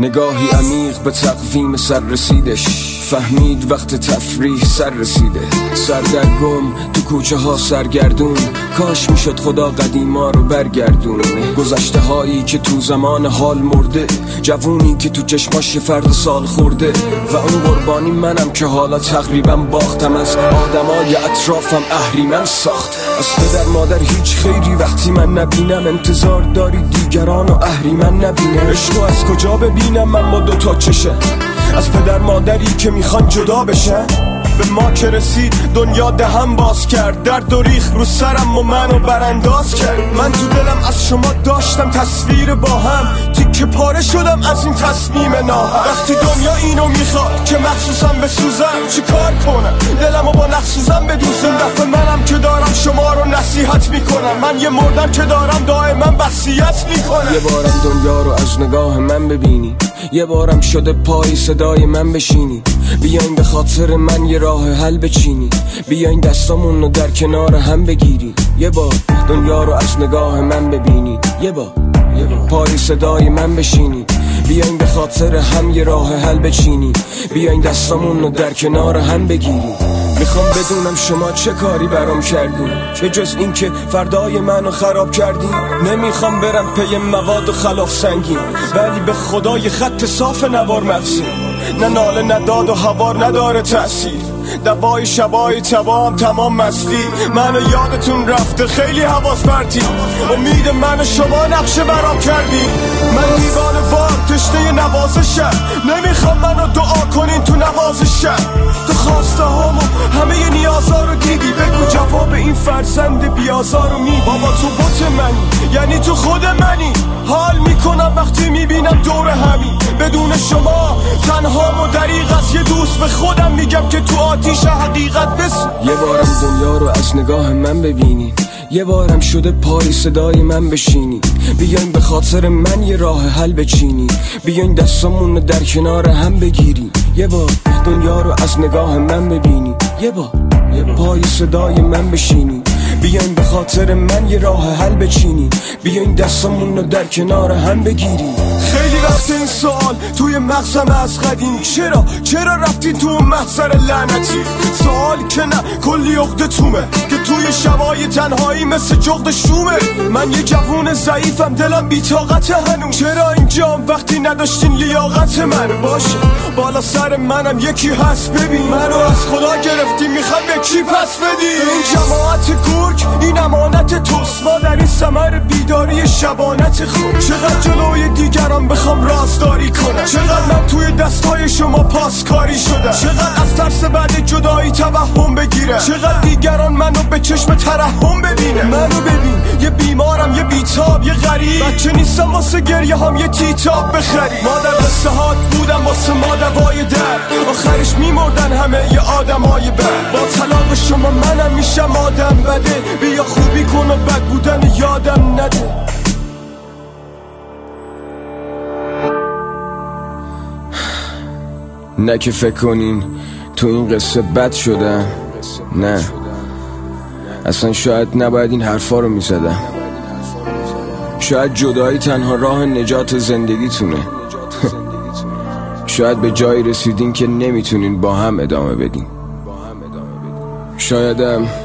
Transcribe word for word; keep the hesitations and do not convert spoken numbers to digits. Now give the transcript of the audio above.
نگاهی عمیق به تقویم سر رسیدش، فهمید وقت تفریح سر رسیده. سردرگم تو کوچه ها سرگردون، کاش میشد خدا قدیما رو برگردون. گذشته هایی که تو زمان حال مرده، جوونی که تو چشماش فرد سال خورده. و اون قربانی منم که حالا تقریبا باختم، از آدمای اطرافم اهریمن ساخت. از پدر مادر هیچ خیری وقتی من نبینم، انتظار داری دیگران و اهریمن نبینه. عشقو از کجا ببینم من با دوتا چشه، از پدر مادری که میخوان جدا بشن. به ما که رسید دنیا دهم باز کرد، درد و ریخ رو سرم و منو برانداز کرد. من تو دلم از شما داشتم تصویر با هم، تیکه پاره شدم از این تصمیم ناهم. وقتی دنیا اینو میخواد که مخصوصم بسوزم، چی کار کنم دلمو با نخسوزم بدوزم. دفعه منم که دارم شما رو نصیحت میکنم، من یه مردم که دارم دائما وصیت میکنم. یه بارم دنیا رو از نگاه من ببینی، یه بارم شده پای صدای من بشینی. بیاین به خاطر من یه راه حل بچینی، بیاین دستامون رو در کنار هم بگیری. یه بار دنیا رو از نگاه من ببینی، یه بار پای صدای من بشینی. بیاین به خاطر هم یه راه حل بچینی، بیاین دستامون رو در کنار هم بگیری. میخوام بدونم شما چه کاری برام کردین، به جز این که فردای منو خراب کردین. نمیخوام برم پی مواد و خلاف سنگین، ولی به خدای خط صاف نوار مغزی. نه ناله نه داد و هوار نداره تأثیر، دوای شبای تبام تمام مستی. منو یادتون رفته خیلی حواس پرتی، امید من شما نقشه برام کردی. من دیوان وار تشنه نوازشم، نمیخوام منو دعا کنین تو نوازشم. تو خواسته هامو همه نیازا رو دیدی، بگو جواب این فرزند بیازار رو میدی. بابا تو بوت منی، یعنی تو خود منی. حال میکنم وقتی میبینم دور همین، بدون شما تنها و دریغ از یه دوست به خودم میگم که تو آتیش حقیقت بسو. یه بارم دنیا رو از نگاه من ببینی، یه بارم شده پای صدای من بشینی. بیاین به خاطر من یه راه حل بچینی، بیاین دستامون رو در کنار هم بگیری. یه بار دنیا رو از نگاه من ببینی، یه بار پای صدای من بشینی. بیاین به خاطر من یه راه حل بچینی، بیاین دستامون رو در کنار هم بگیری. خیلی وقت این سوال توی مغزم از قدیم، چرا چرا رفتی تو محضر لعنتی؟ سوال که نه کلی عقده تومه که توی شبای تنهایی مثل جغد شومه. من یه جوون ضعیفم دلم بی‌طاقت هنوز، چرا اینجام وقتی نداشتین لیاقت من؟ باشه بالا سر منم یکی هست، ببین منو از خدا گرفتی میخوای به کی پس بدی؟ این جماعت گرگ این امانت توست، ما در این ثمر بیداری شبانت خود. چقدر جلوی دیگران بخوام رازداری کنم، چقدر من توی دستای شما پاسکاری شدم، چقدر از ترس بعد جدایی توهم بگیرم، چقدر دیگران منو به چشم ترحم ببینه. منو ببین یه بیمارم، یه بیتاب، یه غریب، بچه نیستم واسه گریه هم یه تیتاب بخری. ما در قصه هات بودم واسه ما دوای درد، آخرش میمردن همه یه آدمای بد. با طلاق شما منم میشم آدم بده، بیا خوبی کن و بد بودن یادم نده. نه که فکر کنین تو این قصه بد شدم، نه اصلا شاید نباید این حرفا رو میزدم. شاید جدایی تنها راه نجات زندگیتونه. شاید به جایی رسیدین که نمیتونین با هم ادامه بدین. شایدم